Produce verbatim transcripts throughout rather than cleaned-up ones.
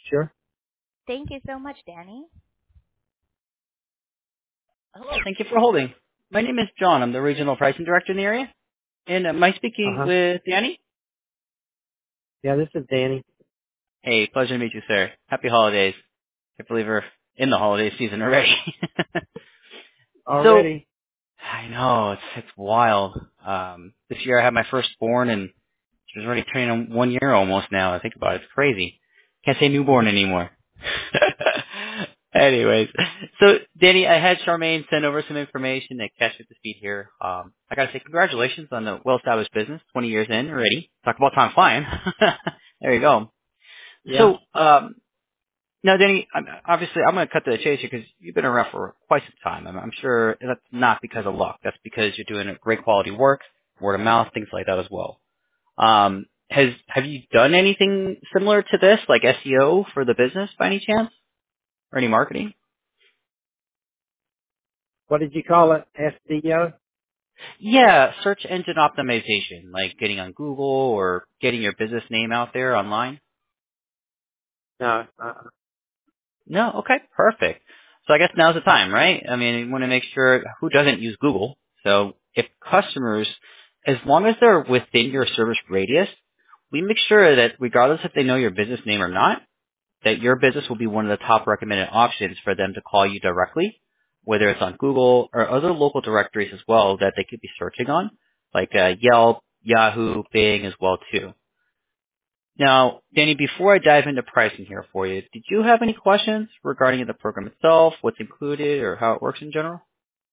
Sure. Thank you so much, Danny. Hello. Thank you for holding. My name is John. I'm the regional pricing director in the area. And am I Uh speaking huh. with Danny? Yeah, this is Danny. Hey, pleasure to meet you, sir. Happy holidays. I believe we're in the holiday season already. So, Already. I know, it's it's wild. Um, this year I had my firstborn, and she's already turning one year almost now. I think about it. It's crazy. Can't say newborn anymore. Anyways, so Danny, I had Charmaine send over some information to catch up to speed here. Um, I gotta say congratulations on the well-established business, twenty years in already. Talk about time flying. There you go. Yeah. So, um, now, Danny, I'm, obviously, I'm going to cut to the chase here because you've been around for quite some time. I'm, I'm sure that's not because of luck. That's because you're doing great quality work, word of mouth, things like that as well. Um, has have you done anything similar to this, like S E O for the business by any chance, or any marketing? What did you call it? S D O? Yeah, search engine optimization, like getting on Google or getting your business name out there online. No. Uh, No, okay, perfect. So I guess now's the time, right? I mean, you want to make sure who doesn't use Google. So if customers, as long as they're within your service radius, we make sure that regardless if they know your business name or not, that your business will be one of the top recommended options for them to call you directly, whether it's on Google or other local directories as well that they could be searching on, like uh, Yelp, Yahoo, Bing as well too. Now, Danny, before I dive into pricing here for you, did you have any questions regarding the program itself, what's included, or how it works in general?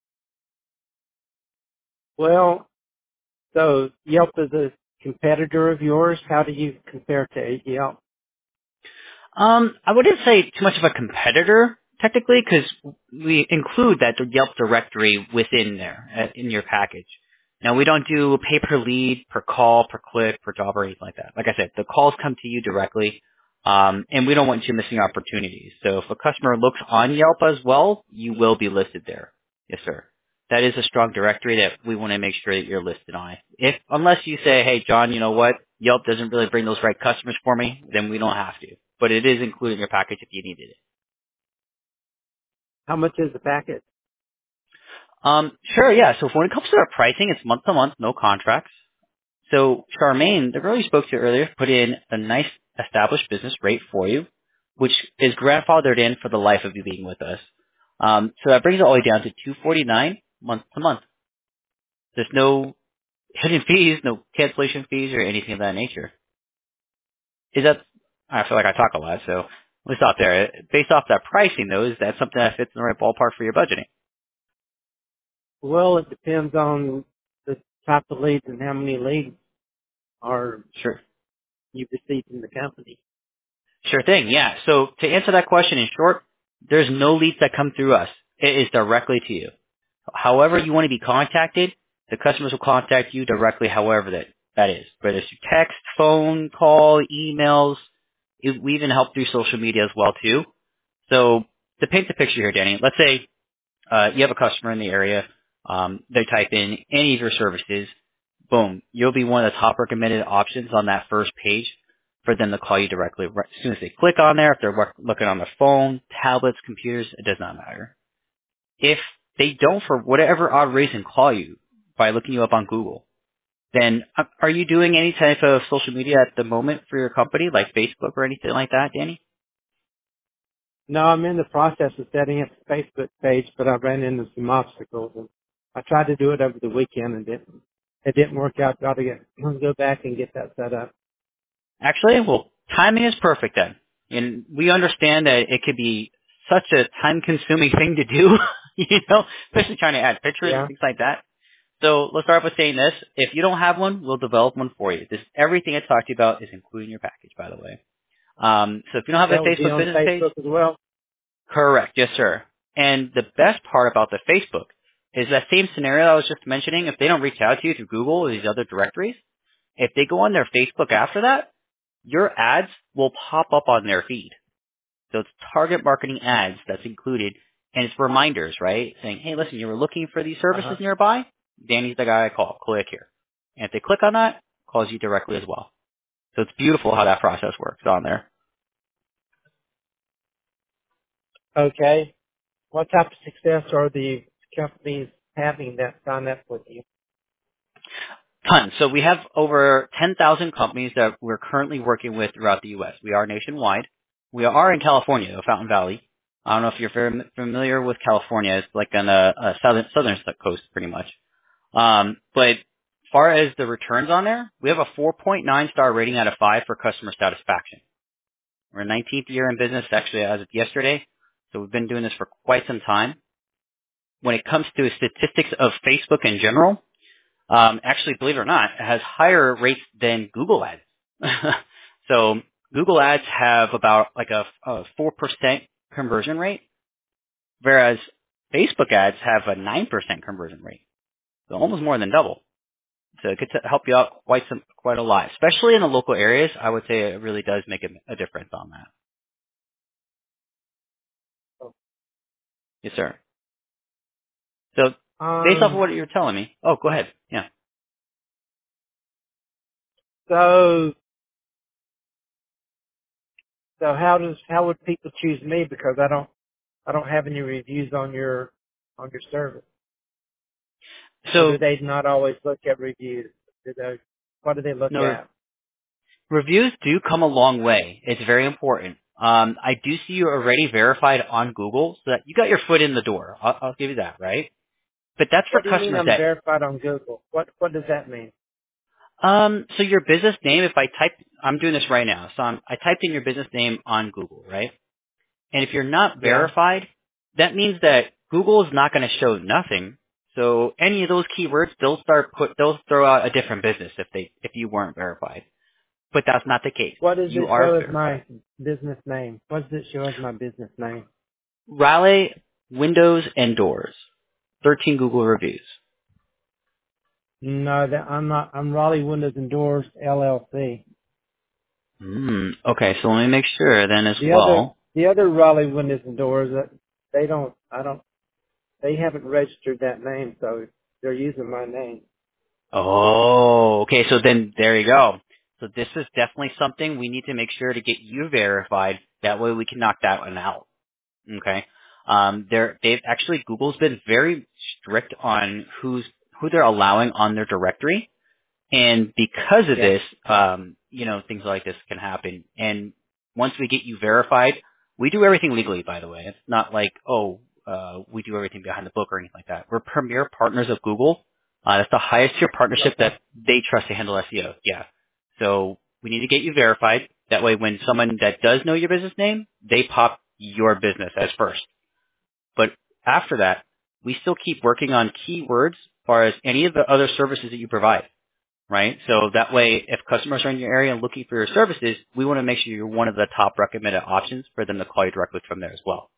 well, so Yelp is a competitor of yours. How do you compare to Yelp? Um, I wouldn't say too much of a competitor, technically, because we include that Yelp directory within there, uh, in your package. Now, we don't do pay per lead, per call, per click, per job, or anything like that. Like I said, the calls come to you directly, um, and we don't want you missing opportunities. So if a customer looks on Yelp as well, you will be listed there. Yes, sir. That is a strong directory that we want to make sure that you're listed on. If, unless you say, hey, John, you know what? Yelp doesn't really bring those right customers for me, then we don't have to. But it is included in your package if you needed it. How much is the packet? Um, sure, yeah. So when it comes to our pricing, it's month to month, no contracts. So Charmaine, the girl you spoke to earlier, put in a nice established business rate for you, which is grandfathered in for the life of you being with us. Um, so that brings it all the way down to two forty-nine month to month. There's no hidden fees, no cancellation fees, or anything of that nature. Is that? I feel like I talk a lot, so let's stop there. Based off that pricing, though, is that something that fits in the right ballpark for your budgeting? Well, it depends on the type of leads and how many leads are Sure. you received from the company. Sure thing, yeah. So to answer that question in short, there's no leads that come through us. It is directly to you. However you want to be contacted, the customers will contact you directly however that, that is. Whether it's through text, phone, call, emails. It, we even help through social media as well too. So to paint the picture here, Danny, let's say uh, you have a customer in the area, um, they type in any of your services, boom, you'll be one of the top recommended options on that first page for them to call you directly. Right, as soon as they click on there, if they're work- looking on their phone, tablets, computers, it does not matter. If they don't, for whatever odd reason, call you by looking you up on Google, then uh, are you doing any type of social media at the moment for your company, like Facebook or anything like that, Danny? No, I'm in the process of setting up a Facebook page, but I ran into some obstacles. And I tried to do it over the weekend and didn't. It didn't work out. Got to get go back and get that set up. Actually, well, timing is perfect then. And we understand that it could be such a time-consuming thing to do, you know, especially trying to add pictures and Yeah. things like that. So let's start with saying this. If you don't have one, we'll develop one for you. This everything I talked to you about is included in your package, by the way. Um, so if you don't have a That would be Facebook on business page, Facebook as well. correct, yes, sir. And the best part about the Facebook is that same scenario I was just mentioning. If they don't reach out to you through Google or these other directories, if they go on their Facebook after that, your ads will pop up on their feed. So it's target marketing ads that's included, and it's reminders, right? Saying, hey, listen, you were looking for these Uh huh. services nearby? Danny's the guy I call. Click here. And if they click on that, it calls you directly as well. So it's beautiful how that process works on there. Okay. What type of success are the companies having that sign up with you? Tons. So we have over ten thousand companies that we're currently working with throughout the U S. We are nationwide. We are in California, the Fountain Valley. I don't know if you're fam- familiar with California. It's like on the uh, southern southern coast, pretty much. Um, but as far as the returns on there, we have a four point nine star rating out of five for customer satisfaction. We're nineteenth year in business, actually, as of yesterday. So we've been doing this for quite some time. When it comes to statistics of Facebook in general, um, actually, believe it or not, it has higher rates than Google Ads. So Google Ads have about like a, a four percent conversion rate, whereas Facebook ads have a nine percent conversion rate. So almost more than double. So it could t- help you out quite some, quite a lot, especially in the local areas. I would say it really does make a, a difference on that. Yes, sir. So based off of Um, what you're telling me, oh, go ahead. Yeah. so, so how does, how would people choose me? Because I don't, I don't have any reviews on your, on your service. Or do So they not always look at reviews? Do they, what do they look no, at? reviews do come a long way. It's very important. Um, I do see you already verified on Google, so that you got your foot in the door. I'll, I'll give you that, right? But that's for What do you mean customers I'm that. verified on Google? What, what does that mean? Um, so your business name, if I type, I'm doing this right now. So I'm, I typed in your business name on Google, right? And if you're not Yeah. verified, that means that Google is not going to show nothing. So any of those keywords, they'll start put, they'll throw out a different business if they, if you weren't verified. But that's not the case. What does You it are show as verified. my business name? What does it show as my business name? Raleigh Windows and Doors. thirteen Google reviews. No, that I'm not. I'm Raleigh Windows and Doors L L C. Hmm. Okay, so let me make sure then as The other, well. the other Raleigh Windows and Doors, that they don't. I don't. They haven't registered that name, so they're using my name. Oh, okay, so then there you go. So this is definitely something we need to make sure to get you verified. That way we can knock that one out. Okay. Um, they're, they've actually, Google's been very strict on who's, who they're allowing on their directory. And because of Yeah. this, um, you know, things like this can happen. And once we get you verified, we do everything legally, by the way. It's not like, oh, uh, we do everything behind the book or anything like that. We're premier partners of Google. Uh, that's the highest tier partnership Okay. that they trust to handle S E O. Yeah. So we need to get you verified. That way when someone that does know your business name, they pop your business as first. But after that, we still keep working on keywords as far as any of the other services that you provide, right? So that way, if customers are in your area and looking for your services, we want to make sure you're one of the top recommended options for them to call you directly from there as well.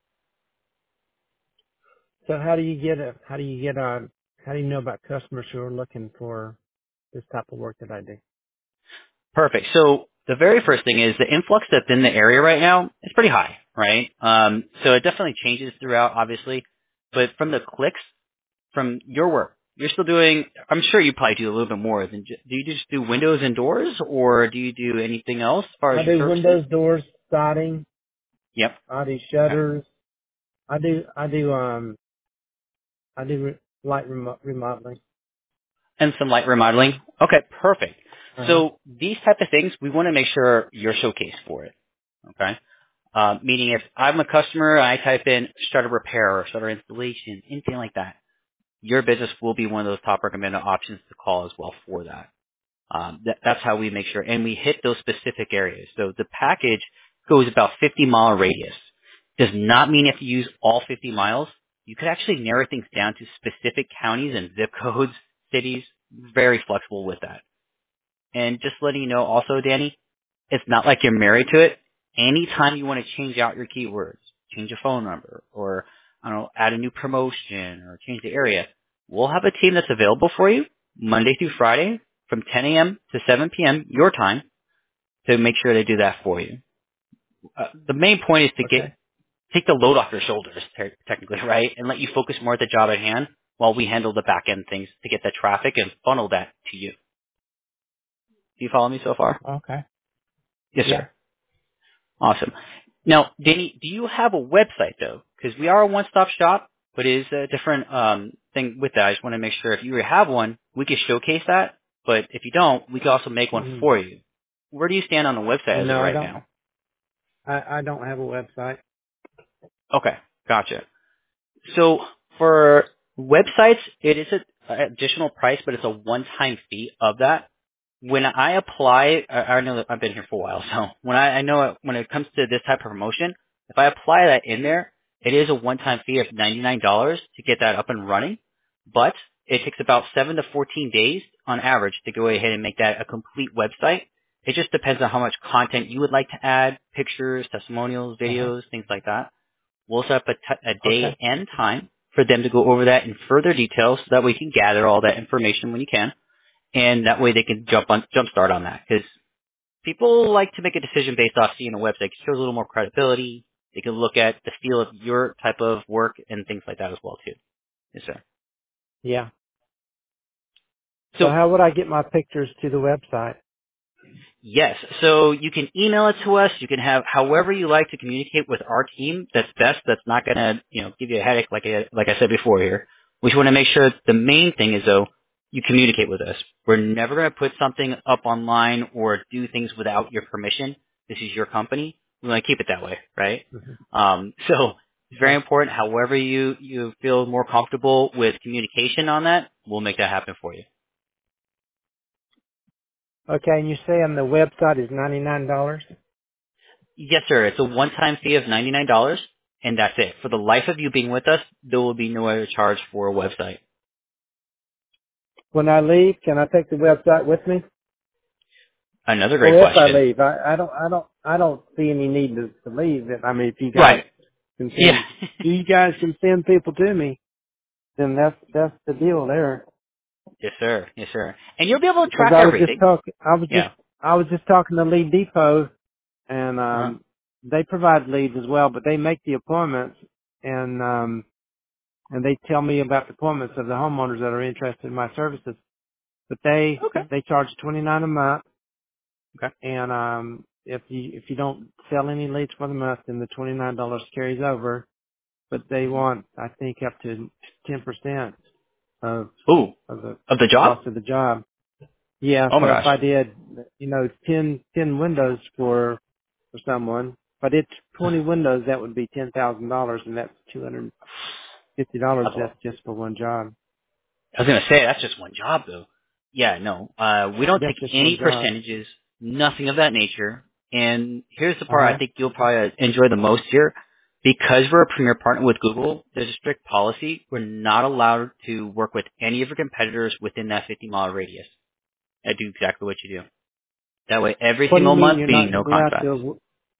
So how do you get a? How do you get on? How do you know about customers who are looking for this type of work that I do? Perfect. So the very first thing is the influx that's in the area right now is pretty high, right? Um, so it definitely changes throughout, obviously. But from the clicks, from your work, you're still doing, I'm sure you probably do a little bit more than, ju- do you just do windows and doors, or do you do anything else as far I as your do services? windows, doors, siding. Yep. I do Okay. shutters. I do. I do. Um. I do re- light remo- remodeling. And some light remodeling. Okay, perfect. Uh huh. So these type of things, we want to make sure you're showcased for it. Okay. Uh, meaning if I'm a customer, I type in shutter repair or shutter installation, anything like that, your business will be one of those top recommended options to call as well for that. Um, that, that's how we make sure, and we hit those specific areas. So the package goes about fifty mile radius. Does not mean you have to use all fifty miles. You could actually narrow things down to specific counties and zip codes, cities. Very flexible with that. And just letting you know also, Danny, it's not like you're married to it. Anytime you want to change out your keywords, change a phone number, or I don't know, add a new promotion or change the area, we'll have a team that's available for you Monday through Friday from ten a.m. to seven p.m. your time to make sure they do that for you. Uh, the main point is to get Okay. take the load off your shoulders, te- technically, right, and let you focus more at the job at hand while we handle the back end things to get the traffic and funnel that to you. Do you follow me so far? Okay. Yes, Yeah. sir. Awesome. Now, Danny, do you have a website though? because we are a one-stop shop, but it is a different um, thing with that. I just want to make sure if you already have one, we can showcase that. But if you don't, we can also make one Mm-hmm. for you. Where do you stand on the website as of No, I right don't. now? I, I don't have a website. Okay, gotcha. So for websites, it is an additional price, but it's a one-time fee of that. When I apply, I, I know that I've been here for a while, so when I, I know it, when it comes to this type of promotion, if I apply that in there, it is a one-time fee of ninety-nine dollars to get that up and running, but it takes about seven to fourteen days on average to go ahead and make that a complete website. It just depends on how much content you would like to add, pictures, testimonials, Uh-huh. videos, things like that. We'll set up a, t- a day Okay. and time for them to go over that in further detail so that we can gather all that information when you can. And that way they can jump on, jumpstart on that. Because people like to make a decision based off seeing a website. It shows a little more credibility. They can look at the feel of your type of work and things like that as well too. Yes, sir. Yeah. So So how would I get my pictures to the website? yes. So you can email it to us. You can have however you like to communicate with our team. That's best. That's not going to, you know, give you a headache like I, like I said before here. We just want to make sure the main thing is though, you communicate with us. We're never going to put something up online or do things without your permission. This is your company. We want to keep it that way, right? Mhm. Um, so it's very Okay. important. However you, you feel more comfortable with communication on that, we'll make that happen for you. Okay, and you're saying the website is ninety-nine dollars? Yes, sir. It's a one-time fee of ninety-nine dollars, and that's it. For the life of you being with us, there will be no other charge for a website. When I leave, can I take the website with me? Another great Or if I question. leave, I, I don't, I don't, I don't see any need to, to leave. I mean, if you guys Right. can Yeah. send, if you guys can send people to me, then that's, that's the deal there. Yes, sir. Yes, sir. And you'll be able to Because track I was just everything. talking, I was just, Yeah. I was just talking to Lead Depot, and Uh-huh. um, they provide leads as well, but they make the appointments, and um, and they tell me about the appointments of the homeowners that are interested in my services. But they Okay. they charge twenty nine a month, Okay. and um, if you if you don't sell any leads for the month, then the twenty nine dollars carries over. But they hmm want, I think, up to ten percent of Ooh. of the Of the job? cost of the job. Yeah, Oh my so if gosh. I did, you know, ten ten windows for for someone, if I did twenty windows, that would be ten thousand dollars, and that's two hundred fifty dollars. That's a That's lot. just for one job. I was gonna say that's just one job though. Yeah, no. Uh we don't take That's just one any job. percentages, nothing of that nature. And here's the Uh part I huh. think you'll probably enjoy the most here. Because we're a premier partner with Google, there's a strict policy. We're not allowed to work with any of your competitors within that fifty mile radius. I do exactly what you do. That way every What do you single mean month you're being not no allowed contracts. to?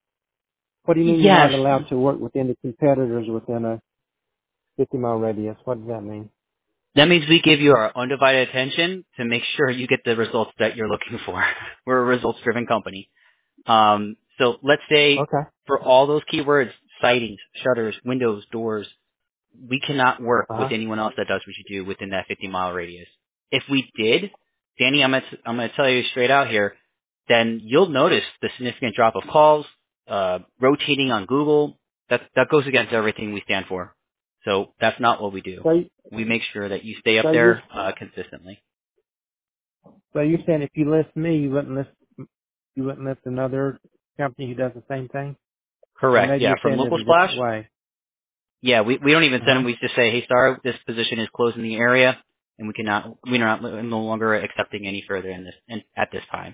What do you mean you're not Yes. allowed to work with any competitors within a fifty mile radius? What does that mean? That means we give you our undivided attention to make sure you get the results that you're looking for. We're a results driven company. Um, so let's say Okay. for all those keywords, sightings, shutters, windows, doors, we cannot work Uh with huh. anyone else that does what you do within that fifty mile radius. If we did, Danny, I'm gonna, I'm gonna tell you straight out here, then you'll notice the significant drop of calls, uh, rotating on Google. That, that goes against everything we stand for. So that's not what we do. So We make sure that you stay up so you're there, uh, consistently. so you're saying if you list me, you wouldn't list you wouldn't list another company who does the same thing, or Correct. maybe Yeah. you're From saying it Local a Splash, different way. yeah, we, we don't even Uh send huh. them. We just say, hey, Star, this position is closed in the area, and we cannot, we're not no longer accepting any further in this in, at this time.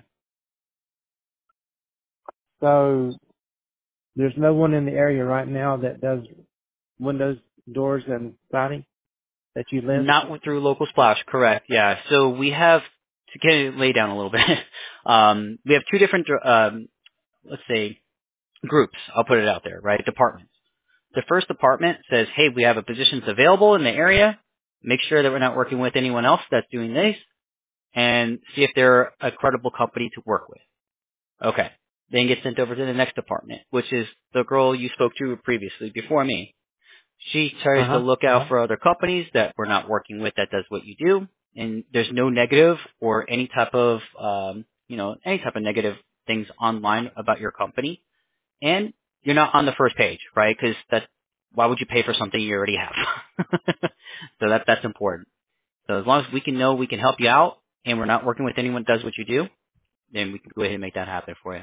So there's no one in the area right now that does windows, doors, and siding that you list. Not with- through Local Splash, correct? Yeah. So we have to get it lay down a little bit. um, we have two different, um, let's say, groups. I'll put it out there, right? Departments. The first department says, hey, we have a positions available in the area. Make sure that we're not working with anyone else that's doing this, and see if they're a credible company to work with. Okay. Then get sent over to the next department, which is the girl you spoke to previously before me. She Uh tries to huh. look out for other companies that we're not working with that does what you do. And there's no negative or any type of, um, you know, any type of negative things online about your company. And you're not on the first page, right? Because that why would you pay for something you already have? So that that's important. So as long as we can know we can help you out, and we're not working with anyone that does what you do, then we can go ahead and make that happen for you.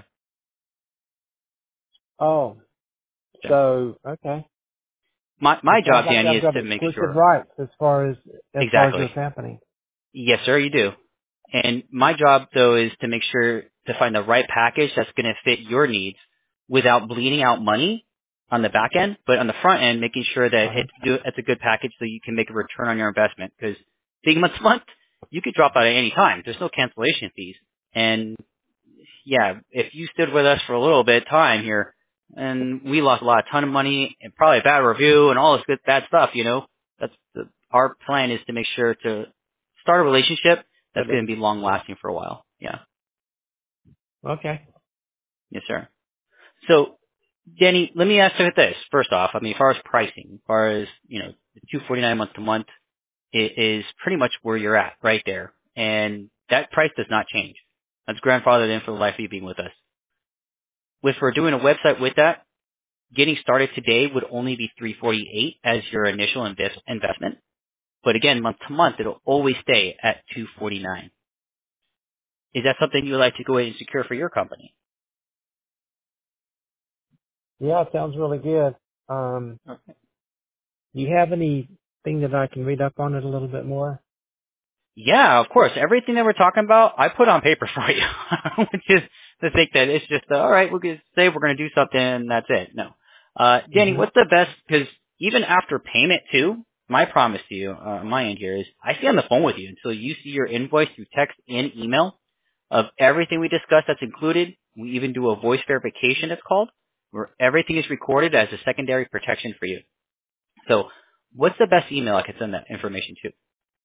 Oh, So so okay. my It my sounds job, like Danny, I've is got to make exclusive sure. rights as far as as far as Exactly. what's happening. Yes, sir, you do. And my job, though, is to make sure to find the right package that's going to fit your needs without bleeding out money on the back end, but on the front end, making sure that Uh-huh. it's, do, it's a good package so you can make a return on your investment. Because being month to month, you could drop out at any time. There's no cancellation fees. And yeah, if you stood with us for a little bit of time here, and we lost a lot, a ton of money, and probably a bad review, and all this good bad stuff, you know, that's the, our plan is to make sure to start a relationship So that's going to then, be long lasting for a while. Yeah, okay. yes, sir. So, Danny, let me ask you this first off. I mean, as far as pricing, as far as you know, the two forty nine month to month i- is pretty much where you're at, right there, and that price does not change. That's grandfathered in for the life of you being with us. If we're doing a website with that, getting started today would only be three forty-eight as your initial invest, investment. But again, month to month, it'll always stay at two forty-nine. Is that something you would like to go ahead and secure for your company? Yeah, it sounds really good. Um, Okay. do you have anything that I can read up on it a little bit more? Yeah, of course. Everything that we're talking about, I put on paper for you. Which is to think that it's just, uh, all right, we're going to say we're going to do something and that's it. No. Uh, Danny, Mm-hmm. what's the best, because even after payment too, my promise to you, uh, on my end here is I stay on the phone with you until you see your invoice through text and email of everything we discussed that's included. We even do a voice verification, it's called, where everything is recorded as a secondary protection for you. So what's the best email I could send that information to?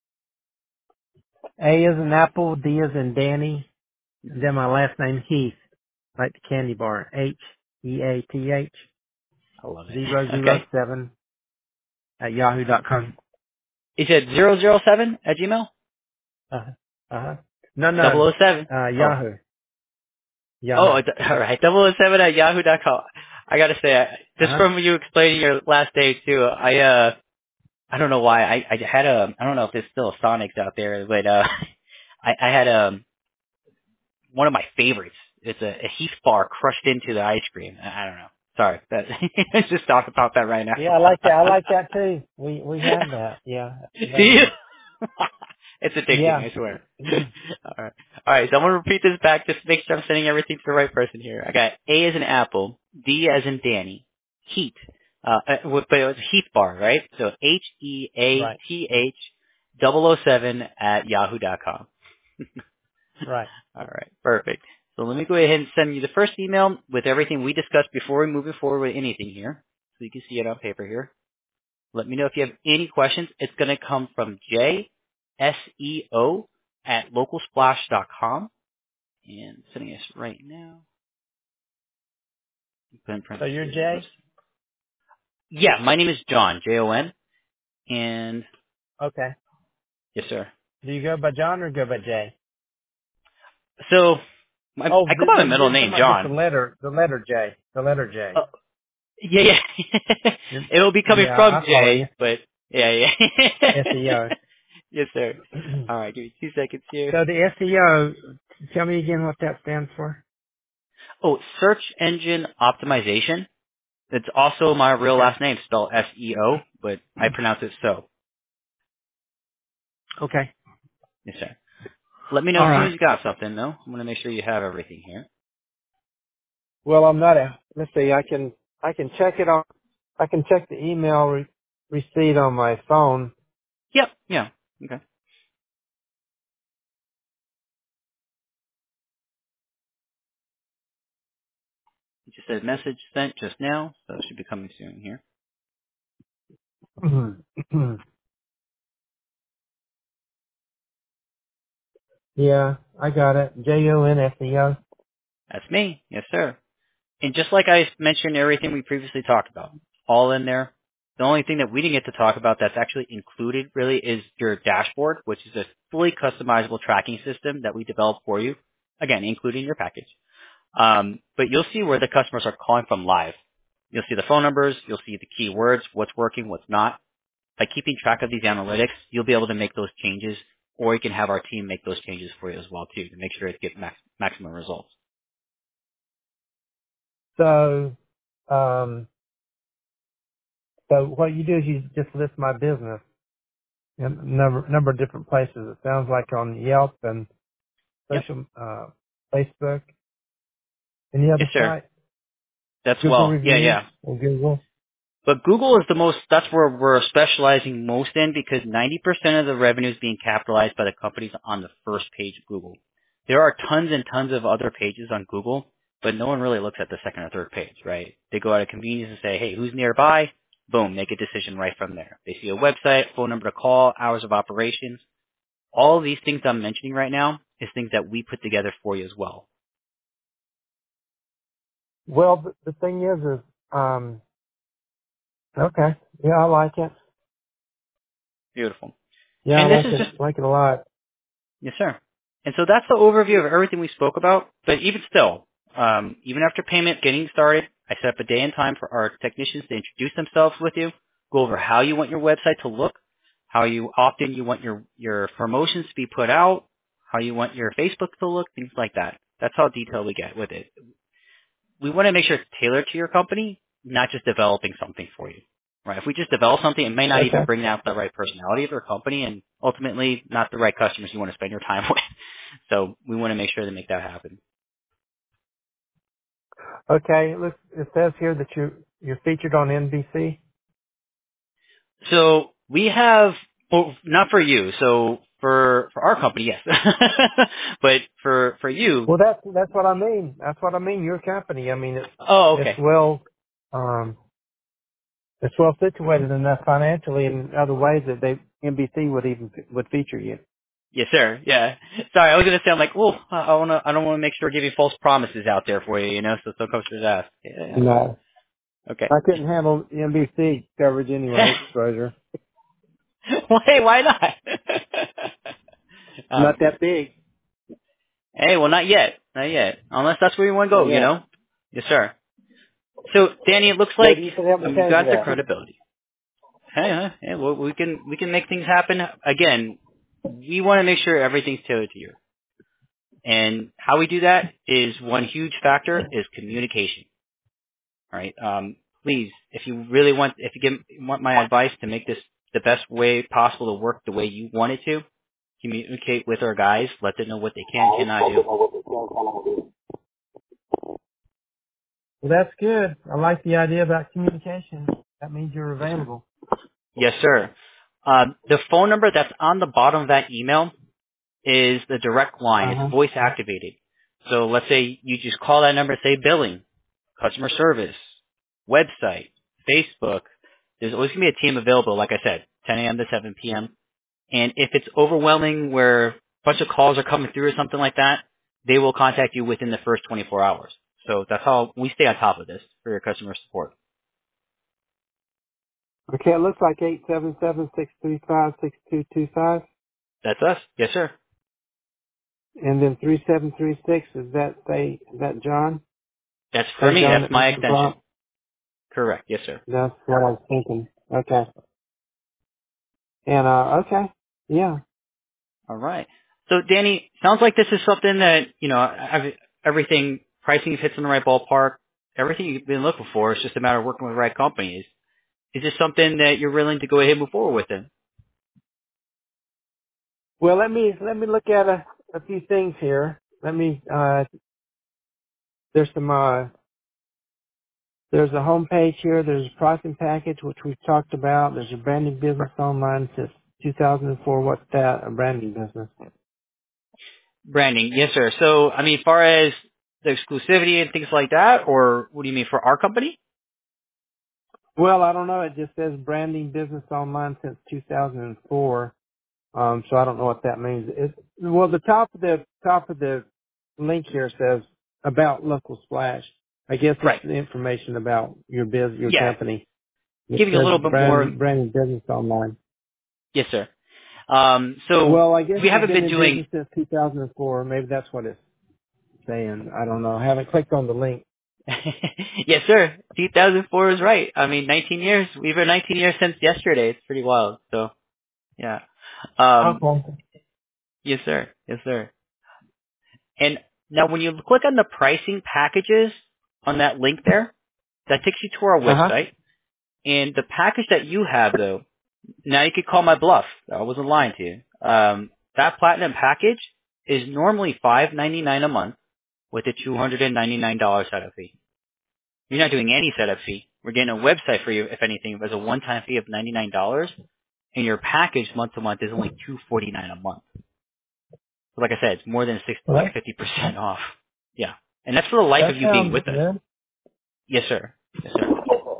A is in Apple, D is in Danny, and hmm then my last name Heath, like the candy bar. H E A T H I love it. zero zero Okay. seven at yahoo dot com. Is it zero zero seven at Gmail? Uh-huh. Uh-huh. No, no. Double o seven. Uh, Oh. Yahoo. Oh, Yahoo. it- all right. Double o seven at yahoo dot com. I gotta say, I- just Uh-huh. from you explaining your last day too, I, uh, I don't know why, I, I had a, I don't know if there's still a Sonics out there, but, uh, I, I had, um, one of my favorites. It's a, a Heath bar crushed into the ice cream. I, I don't know. Sorry. That, let's just talk about that right now. Yeah, I like that. I like that too. We, we have that. Yeah. Do you? Available. It's addicting, Yeah. I swear. All right. All right, so I'm going to repeat this back just to make sure I'm sending everything to the right person here. I got A as in apple, D as in Danny, Heat, uh, uh, but it was Heath bar, right? So H E A Right. T H double oh seven at yahoo dot com. Right. All right, perfect. So let me go ahead and send you the first email with everything we discussed before we move forward with anything here. So you can see it on paper here. Let me know if you have any questions. It's going to come from J S E O at localsplash dot com. And sending this right now. Put in So you're parentheses. Whoops. Jay? Yeah, my name is John, J O N. And Okay. yes, sir. Do you go by John or go by Jay? So my, Oh, I go the, by the, my middle the, talking name, about just the John. letter, the letter J, the letter J. Uh, yeah, yeah. You're- It'll be coming Yeah, from I follow you. J, but yeah, yeah. S E O. Yes, sir. All right, give me two seconds here. So the S E O, tell me again what that stands for. Oh, search engine optimization. It's also my real Okay. last name, spelled S E O, but I pronounce it so. Okay. Yes, sir. Let me know All as soon right. as you got something, though. I'm going to make sure you have everything here. Well, I'm not a, let's see, I can, I can check it on, I can check the email re- receipt on my phone. Yep. Yeah. Okay. It just said message sent just now, so it should be coming soon here. Yeah, I got it. J O N S E O. That's me. Yes, sir. And just like I mentioned everything we previously talked about, all in there. The only thing that we didn't get to talk about that's actually included really is your dashboard, which is a fully customizable tracking system that we developed for you. Again, including your package. Um, but you'll see where the customers are calling from live. You'll see the phone numbers. You'll see the keywords, what's working, what's not. By keeping track of these analytics, you'll be able to make those changes, or you can have our team make those changes for you as well too, to make sure it gets max, maximum results. So, um, so what you do is you just list my business in a number, number of different places. It sounds like on Yelp and Yep. social, uh, Facebook. Any Yes, other sir. site? That's Google well. Yeah, reviews yeah. or Google? But Google is the most, that's where we're specializing most in, because ninety percent of the revenue is being capitalized by the companies on the first page of Google. There are tons and tons of other pages on Google, but no one really looks at the second or third page, right? They go out of convenience and say, hey, who's nearby? Boom, make a decision right from there. They see a website, phone number to call, hours of operations. All of these things I'm mentioning right now is things that we put together for you as well. Well, the, the thing is, is, um, okay. Yeah, I like it. Beautiful. Yeah, I And this like is just it, like it a lot. Yes, sir. And so that's the overview of everything we spoke about. But even still, um, even after payment getting started, I set up a day and time for our technicians to introduce themselves with you, go over how you want your website to look, how you often you want your, your promotions to be put out, how you want your Facebook to look, things like that. That's how detailed we get with it. We want to make sure it's tailored to your company, not just developing something for you. Right? If we just develop something, it may not even Okay. bring out the right personality of your company, and ultimately not the right customers you want to spend your time with. So we want to make sure to make that happen. Okay. It looks, it says here that you, you're featured on N B C. So we have, well, not for you. So for for our company, yes, but for for you, Well, that's, that's what I mean. That's what I mean. Your company. I mean, it's, oh, it's okay, well, um, it's well situated enough financially and other ways that they, N B C would even, would feature you. yes, sir, yeah. Sorry, I was gonna say, I'm like, well, I I wanna, I don't want to make sure to give you false promises out there for you, you know. So some customers ask, yeah, No. okay. I couldn't handle N B C coverage anyway, exposure. Well, hey, why not? Not um, that big. hey, well, not yet, not yet. Unless that's where you want to Not go, you yet. know. Yes, sir. So, Danny, it looks like Maybe you can help me um, you've change got the that. credibility. Hey, huh? Hey, well, we can we can make things happen. Again, we want to make sure everything's tailored to you. And how we do that is one huge factor is communication. All right. Um, please, if you really want, if you give, want my advice to make this the best way possible to work the way you want it to, communicate with our guys, let them know what they can, cannot do. Well, that's good. I like the idea about communication. That means you're Yes, sir. available. Yes, sir. Um, the phone number that's on the bottom of that email is the direct line. It's Uh-huh. voice activated. So let's say you just call that number, say billing, customer service, website, Facebook. There's always going to be a team available, like I said, ten a.m. to seven p.m. And if it's overwhelming where a bunch of calls are coming through or something like that, they will contact you within the first twenty-four hours. So that's how we stay on top of this for your customer support. Okay, it looks like eight seven seven, six three five, six two two five. That's us. Yes, sir. And then three seven three six, is that say, is that John? That's for Say me. John That's at my Mister extension. Prompt? Correct. Yes, sir. That's what I was thinking. Okay. And, uh, okay. Yeah. All right. So, Danny, sounds like this is something that, you know, ev- everything, pricing fits in the right ballpark. Everything you've been looking for. It's just a matter of working with the right companies. Is this something that you're willing to go ahead and move forward with then? Well, let me, let me look at a, a few things here. Let me, uh, there's some, uh, there's a home page here. There's a pricing package, which we've talked about. There's a branding business online since two thousand four. What's that? A branding business. Branding. Yes, sir. So, I mean, as far as the exclusivity and things like that, or what do you mean for our company? Well, I don't know. It just says branding business online since two thousand four. Um, so I don't know what that means. It, well, the top of the top of the link here says about Local Splash. I guess it's Right. the information about your biz, your Yeah. company. It Giving a says little bit more. brand, branding business online. Yes, sir. Um, so Well, I guess we you've haven't been been in doing business since two thousand four. Maybe that's what it's saying. I don't know. I haven't clicked on the link. Yes, sir. two thousand four is right. I mean, nineteen years. We've been nineteen years since yesterday. It's pretty wild. So, yeah. Um, Okay. yes, sir. Yes, sir. And now when you click on the pricing packages on that link there, that takes you to our Uh huh. website. And the package that you have, though, now you could call my bluff. I wasn't lying to you. Um, that platinum package is normally five ninety-nine a month with a two hundred ninety-nine dollars setup fee. You're not doing any setup fee. We're getting a website for you, if anything, as a one-time fee of ninety-nine dollars, and your package month to month is only two hundred forty-nine dollars a month. So like I said, it's more than six, Well, like that fifty percent off. Yeah. And that's for the life that of you being sounds with us. good. Yes, sir. Yes, sir.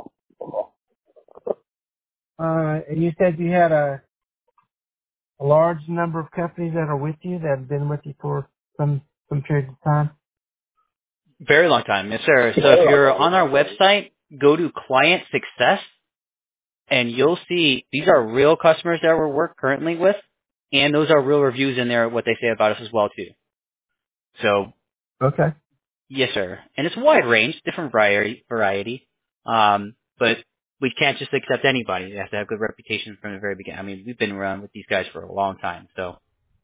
Uh, and you said you had a, a large number of companies that are with you that have been with you for some some period of time. Very long time. Yes, sir. So if you're on our website, go to client success, and you'll see these are real customers that we work currently with, and those are real reviews in there, what they say about us as well, too. So Okay. yes, sir. And it's a wide range, different variety, variety. Um, but we can't just accept anybody. You have to have good reputation from the very beginning. I mean, we've been around with these guys for a long time. So,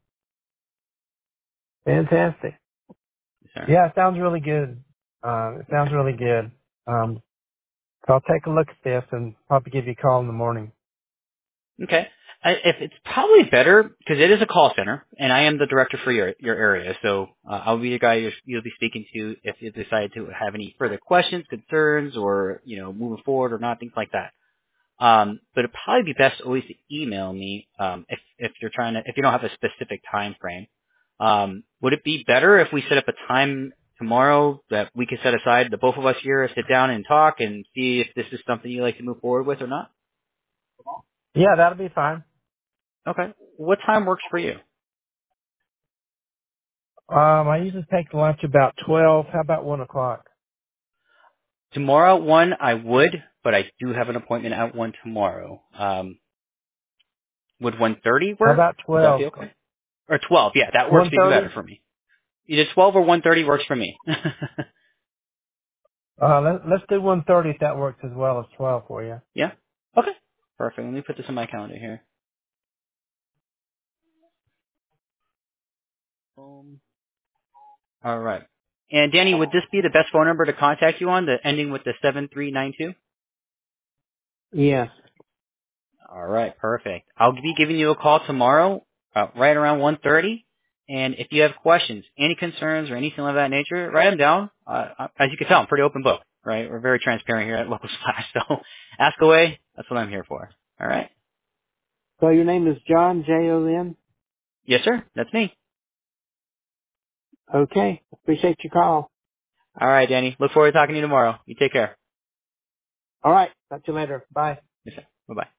Fantastic. yes, sir. Yeah, it sounds really good. Uh, it sounds Okay. really good. Um, so I'll take a look at this and probably give you a call in the morning. Okay. I, if it's probably better because it is a call center, and I am the director for your your area, so uh, I'll be the guy you're, you'll be speaking to if you decide to have any further questions, concerns, or you know moving forward or not, things like that. Um, but it'd probably be best always to email me um, if if you're trying to if you don't have a specific time frame. Um, would it be better if we set up a time tomorrow that we could set aside, the both of us here, sit down and talk and see if this is something you'd like to move forward with or not? Yeah, that'll be fine. Okay. What time works for you? Um, I usually take lunch about twelve. How about one o'clock? Tomorrow at one, I would, but I do have an appointment at one tomorrow. Um, would one thirty How work? about Would that twelve? be okay? Or twelve? Yeah, that works One even better thirty? for me. Either twelve or one thirty works for me. Uh, let, let's do one thirty if that works as well as twelve for you. Yeah. Okay. Perfect. Let me put this in my calendar here. Um, all right. And Danny, would this be the best phone number to contact you on, the ending with the seven three nine two? Yes. All right, perfect. I'll be giving you a call tomorrow, uh, right around one thirty. And if you have questions, any concerns, or anything of that nature, write them down. Uh, as you can tell, I'm a pretty open book, right? We're very transparent here at Local Splash, so ask away. That's what I'm here for. All right? So your name is John, J O N? Yes, sir. That's me. Okay. Appreciate your call. All right, Danny. Look forward to talking to you tomorrow. You take care. All right. Talk to you later. Bye. Yes, sir. Bye-bye.